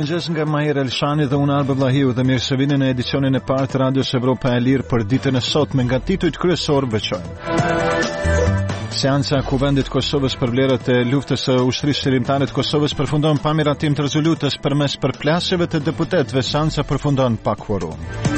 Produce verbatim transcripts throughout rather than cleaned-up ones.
mëngjes nga Maher Elshani dhe unë Arbe Vlahiu dhe mirë se vini në edicionin e parë të Radios Evropa e Lirë për ditën e sotme nga titujt kryesor veçojnë. Seanca e Kuvendit të Kosovës për vlerat e luftës së ushtrisë shërimtare të Kosovës përfundon pa miratim të rezolutës përmes përplasjeve të deputetëve. Seanca përfundon pa kvorum.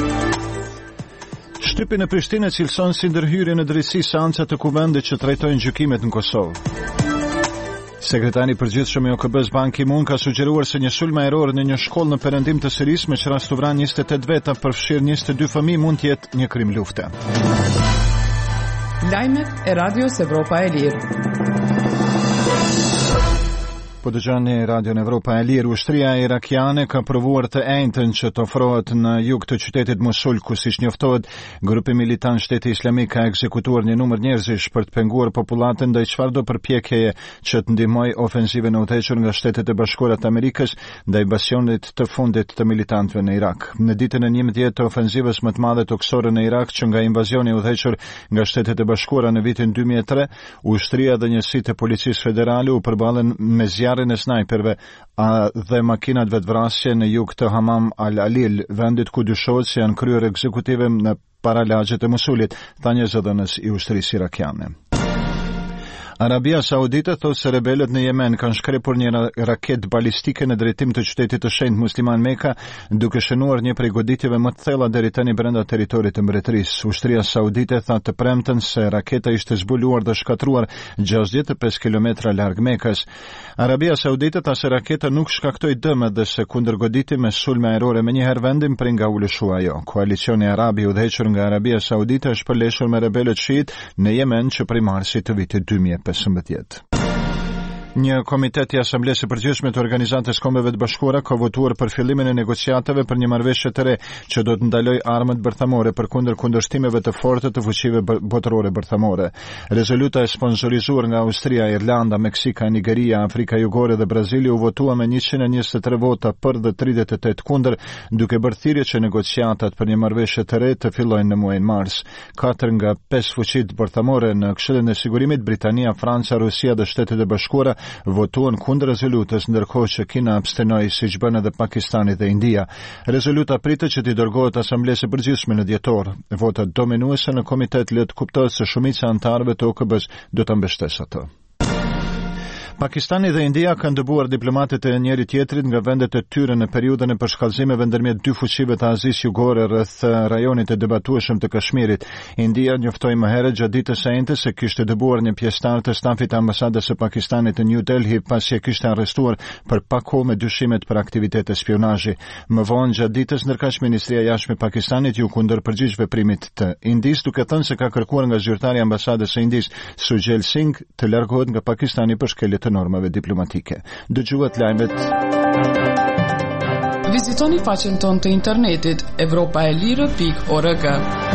Shtypi në Prishtinë cilëson si ndërhyrje në drejtësi seanca të Kuvendit që trajtojnë gjykimet në Kosovë. Sekretari i përgjithshëm i O K B-s Ban Ki-moon ka sugjeruar se një sulm ajror në një shkollë në perëndim të Sirisë me që rastu vran njëzet e tetë veta përfshirë njëzet e dy fëmijë mund të jetë një krim lufte. Lajmet e Radios Evropa e Lirë. Po dëgjoni Radion Evropa e Lirë. Ushtria irakiane ka provuar të enjtën që të ofrohet në jug të qytetit Mosul, ku siç njoftohet, grupi militant Shteti Islamik ka ekzekutuar një numër njerëzish për të penguar popullatën ndaj çfarëdo përpjekjeje që të ndihmojë ofensivën e udhëhequr nga Shtetet e Bashkuara të Amerikës ndaj basionit të fundit të militantëve në Irak. Në ditën e njëmbëdhjetë të ofensivës më të madhe toksore në Irak që nga invazioni i udhëhequr nga Shtetet e Bashkuara në vitin dy mijë e tre, ushtria dhe njësitë e policisë federale u përballen me e snajperve a, dhe makinat vetvrasje në jug të Hamam al-Alil, vendit ku dyshohet se janë kryer ekzekutive në paralagjet e Mosulit, tha një zëdhënës i ushtrisë irakiane. Arabia Saudite thot se rebelët në Yemen kanë shkrepur një raket balistike në drejtim të qytetit të shenjtë musliman Mekka, duke shënuar një prej goditjeve më të thella deri tani brenda territorit të mbretërisë. Ushtria Saudite tha të premten se raketa ishte zbuluar dhe shkatruar gjashtëdhjetë e pesë kilometra larg Mekës. Arabia Saudite tha se raketa nuk shkaktoi dëm dhe se kundër goditje me sulme ajrore menjëherë vendin prej nga u lëshua ajo. Koalicioni arab i udhëhequr nga Arabia Saudite është përleshur me rebelët shiit në Yemen që prej marsit të vitit dy mijë e pesëmbëdhjetë. Një komitet i Asamblesë së Përgjithshme të Organizatës Kombeve të Bashkuara ka votuar për fillimin e negociatave për një marrëveshje të re që do të ndalojë armët bërthamore përkundër kundërshtimeve të forta të fuqive botërore bërthamore. Rezoluta e sponsorizuar nga Austria, Irlanda, Meksika, Nigeria, Afrika Jugore dhe Brazili u votua me njëqind e njëzet e tre vota për dhe tridhjetë e tetë kundër, duke bërë thirrje që negociatat për një marrëveshje të re të fillojnë në muajin mars. Katër nga pesë fuqitë bërthamore në Këshillin e Sigurimit, Britania, Franca, Rusia dhe Shtetet e Bashkuara votuan kundër rezolutës, ndërkohë që Kina abstenoi siç bën edhe Pakistani dhe India. Rezoluta pritet që t'i dërgohet Asamblesë së Përgjithshme në dhjetor. Votat dominuese në komitet le të kuptohet se shumica e anëtarëve të O K B-s do ta mbështesë atë. Pakistani dhe India kanë dëbuar diplomatët e njëri tjetrit nga vendet e tyre në periudhën e përshkallëzimeve ndërmjet dy fuqive të Azisë Jugore rreth rajonit të debatueshëm të Kashmirit. India njoftoi më herët gjatë ditës së enjtë se kishte dëbuar një pjesëtar të stafit të ambasadës së Pakistanit në New Delhi pasi e kishte arrestuar për pak kohë me dyshimet për aktivitete spionazhi. Më vonë gjatë ditës ndërkaq Ministria e Jashtme e Pakistanit ju kundërpërgjigj veprimit të Indisë, duke thënë se ka kërkuar nga zyrtari i ambasadës së Indisë Sujal Singh të largohet nga Pakistani për shkelje të normave diplomatike. Dëgjuat lajmet. Vizitoni faqen tonë të internetit evropa e lirë pikë org.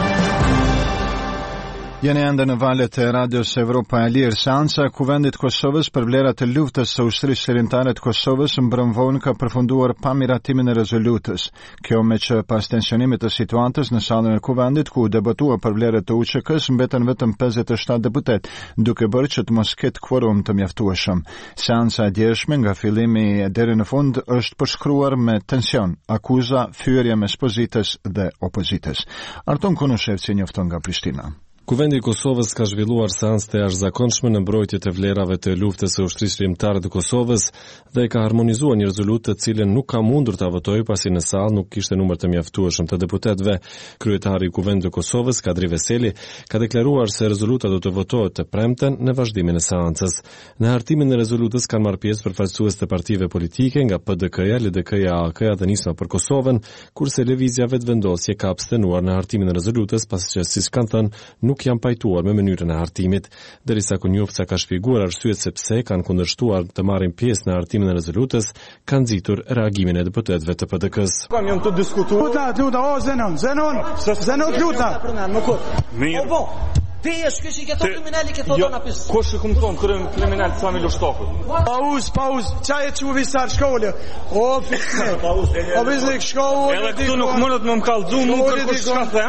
Jeni ende në valët e Radios Evropa e Lirë. Seanca e Kuvendit të Kosovës për vlerat e luftës së ushtrisë shërimtare të Kosovës mbrëm vonë ka përfunduar pa miratimin e rezolutës. Kjo me që pas tensionimit të situatës në sallën e Kuvendit ku debatua për vlerat të U Q K-s mbeten vetëm pesëdhjetë e shtatë deputet, duke bërë që të mos ketë kvorum të mjaftueshëm. Seanca e djeshme nga fillimi deri në fund është përshkruar me tension, akuza, fyerje mes pozitës dhe opozitës. Arton Kunushevci njofton nga Prishtina. Kuvendi i Kosovës ka zhvilluar seancë të jashtëzakonshme në mbrojtje të vlerave të luftës së ushtrisë shërimtare të Kosovës dhe ka harmonizuar një rezolutë të cilën nuk ka mundur ta votojë pasi në sallë nuk kishte numër të mjaftueshëm të deputetëve. Kryetari i Kuvendit të Kosovës, Kadri Veseli, ka deklaruar se rezoluta do të votohet të premten në vazhdimin e seancës. Në hartimin e rezolutës kanë marrë pjesë përfaqësues të partive politike nga P D K-ja, L D K-ja, A K-ja dhe Nisma për Kosovën, kurse Lëvizja Vetëvendosje ka abstenuar në hartimin e rezolutës pasi që siç kanë thënë nuk janë pajtuar me mënyrën e hartimit, derisa Kunjufca ka shpjeguar arsyet se pse kanë kundërshtuar të marrin pjesë në hartimin e rezolutës, kanë nxitur reagimin e deputetëve të P D K-s. Kam jam të diskutuar. Luta, luta, o Zenon, Zenon, Zenon luta. Mirë. Ti je shkëshi ke thonë kriminali ke thonë na pis. Kush e kumton kriminal sa me lushtokut? Pauz, pauz, çaj e çuvi sa shkollë. O fiksë. Pauz. O bizë shkollë. Edhe këtu nuk mundet më mkallzu, nuk kërkosh çka them.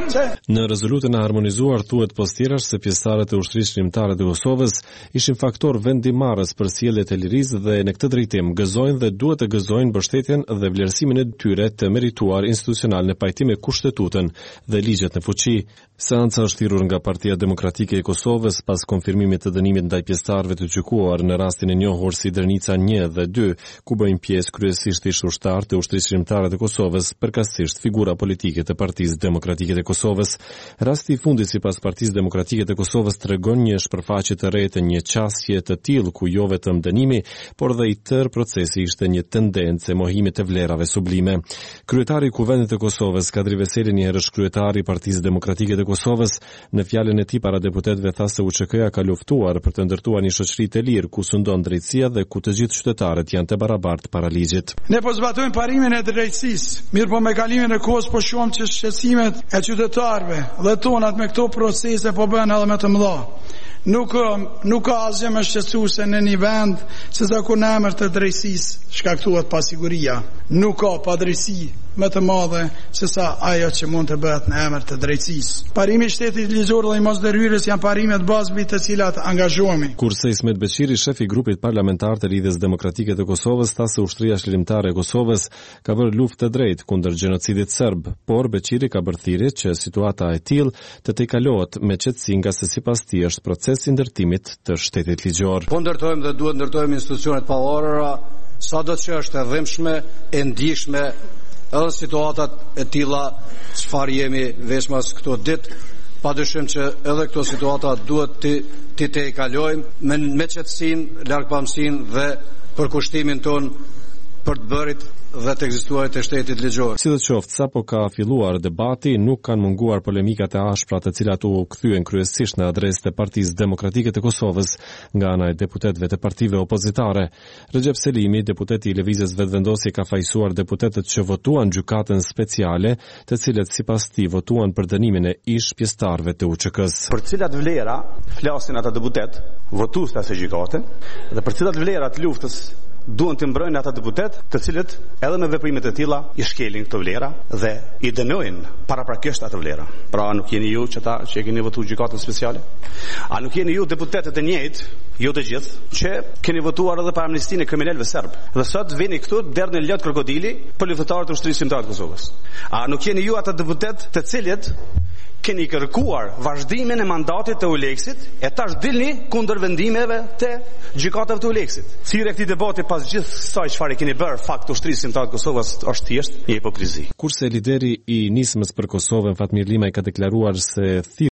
Në rezolutën e harmonizuar thuhet postirash se pjesëtarët e ushtrisë shërimtare të Kosovës ishin faktor vendimarrës për sjelljet e lirisë dhe në këtë drejtim gëzojnë dhe duhet të gëzojnë mbështetjen dhe vlerësimin e tyre të merituar institucional në pajtim me kushtetutën dhe ligjet në fuqi. Seanca është thirrur nga Partia Demokratike e Kosovës pas konfirmimit të dënimit ndaj pjesëtarëve të gjykuar në rastin e njohur si Dërnica një dhe dy, ku bëjnë pjesë kryesisht ish ushtarë të ushtrisë shërimtare të Kosovës, përkatësisht figura politike të Partisë Demokratike të Kosovës. Rasti i fundit sipas Partisë Demokratike të Kosovës tregon një shpërfaqje të re të një qasje të tillë ku jo vetëm dënimi, por dhe i tërë procesi ishte një tendencë e mohimit të vlerave sublime. Kryetari i Kuvendit të Kosovës, Kadri Veseli, një herësh kryetari i Partisë Demokratike të Kosovës, në fjalën e tij para deputetëve tha se U Ç K-ja ka luftuar për të ndërtuar një shoqëri të lirë ku sundon drejtësia dhe ku të gjithë qytetarët janë të barabartë para ligjit. Ne po zbatojmë parimin e drejtësisë, mirë po me kalimin e kohës po shohim që shqetësimet e qytetarëve dhe tonat me këto procese po bëhen edhe më të mëdha. Nuk, nuk ka asgjë më shqetësuese në një vend se sa kur në emër të drejtësisë shkaktohet pasiguria. Nuk ka padrejtësi më të madhe se sa ajo që mund të bëhet në emër të drejtësisë. Parimi i shtetit ligjor dhe i mosdërhyrjes janë parimet bazë mbi të cilat angazhohemi. Kurse Ismet Beqiri, shefi i grupit parlamentar të Lidhjes Demokratike të Kosovës, tha se ushtria shërimtare e Kosovës ka bërë luftë të drejtë kundër gjenocidit serb, por Beqiri ka bërë thirrje që situata e tillë të tejkalohet me qetësi nga se sipas tij është proces i ndërtimit të shtetit ligjor. Po ndërtojmë dhe duhet ndërtojmë institucionet pavarura, sado që është e dhimbshme, e ndjeshme, edhe situatat e tilla çfarë jemi veçmas këto ditë, padyshim që edhe këto situata duhet të të tejkalojmë me me qetësinë, largpamësinë dhe përkushtimin ton për të bërit dhe të ekzistuarit të shtetit ligjor. Si do qoftë, sapo ka filluar debati, nuk kanë munguar polemikat e ashpra të cilat u kthyen kryesisht në adresë të Partisë Demokratike të Kosovës nga ana e deputetëve të partive opozitare. Recep Selimi, deputeti i Lëvizjes Vetëvendosje, ka fajsuar deputetët që votuan gjykatën speciale, të cilët sipas tij votuan për dënimin e ish pjesëtarëve të U Ç K-s. Për cilat vlera flasin ata deputet, votues të asaj gjykate, dhe për cilat vlera të luftës duan të mbrojnë ata deputet, të cilët edhe me veprimet e tilla i shkelin këto vlera dhe i dënojnë paraprakisht ato vlera. Pra nuk jeni ju që ta që e keni votuar gjykatën speciale? A nuk jeni ju deputetët e njëjtë, jo të gjithë, që keni votuar edhe për amnistinë e kriminalëve serb? Dhe sot vini këtu derdh në lot krokodili për luftëtarët e ushtrisë shërimtare të Kosovës. A nuk jeni ju ata deputet të cilët keni kërkuar vazhdimin e mandatit të Uleksit e tash dilni kundër vendimeve të gjykatave të Uleksit? Thirrja e këtij debati pas gjithë kësaj çfarë keni bërë fakt ushtrisë shërimtare të Kosovës është thjesht një hipokrizi. Kurse lideri i nismës për Kosovën Fatmir Limaj ka deklaruar se